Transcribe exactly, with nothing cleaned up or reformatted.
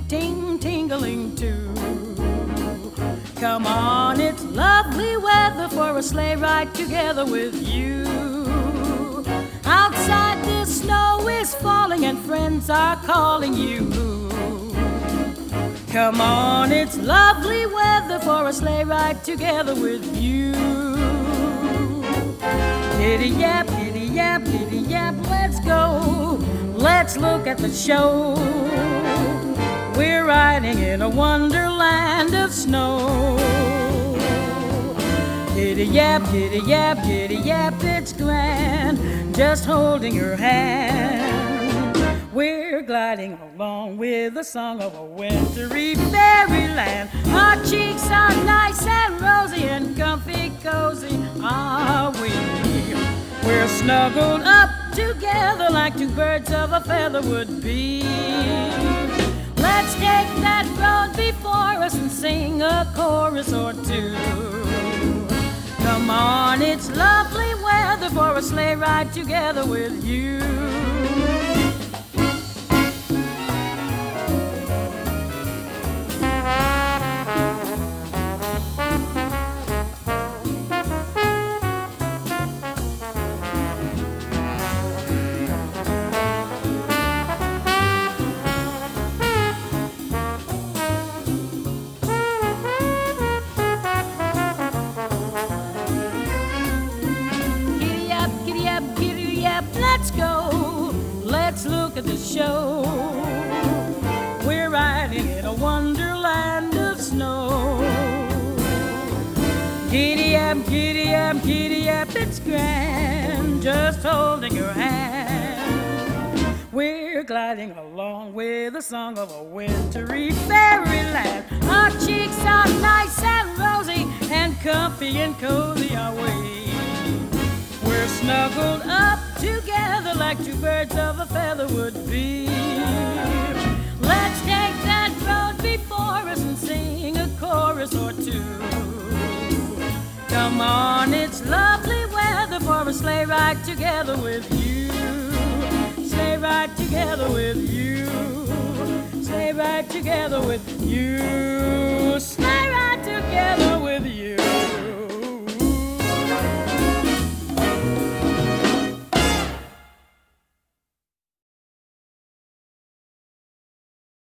ting tingling too. Come on, it's lovely weather for a sleigh ride together with you. Outside the snow is falling and friends are calling you. Come on, it's lovely weather for a sleigh ride together with you. Giddy yap, giddy yap, giddy yap, let's go. Let's look at the show. We're riding in a wonderland of snow. Giddy yap, giddy yap, giddy yap, it's grand, just holding your hand. We're gliding along with the song of a wintry fairyland. Our cheeks are nice and rosy and comfy cozy are we. We're snuggled up together like two birds of a feather would be. Let's take that road before us and sing a chorus or two. Come on, it's lovely weather for a sleigh ride together with you. Let's go, let's look at the show. We're riding in a wonderland of snow. Giddy up, giddy up, giddy up, it's grand, just holding your hand. We're gliding along with the song of a wintry fairyland. Our cheeks are nice and rosy and comfy and cozy are we. We're snuggled up together like two birds of a feather would be. Let's take that road before us and sing a chorus or two. Come on, it's lovely weather for a sleigh ride together with you. Sleigh ride together with you. Sleigh ride together with you. Sleigh ride together.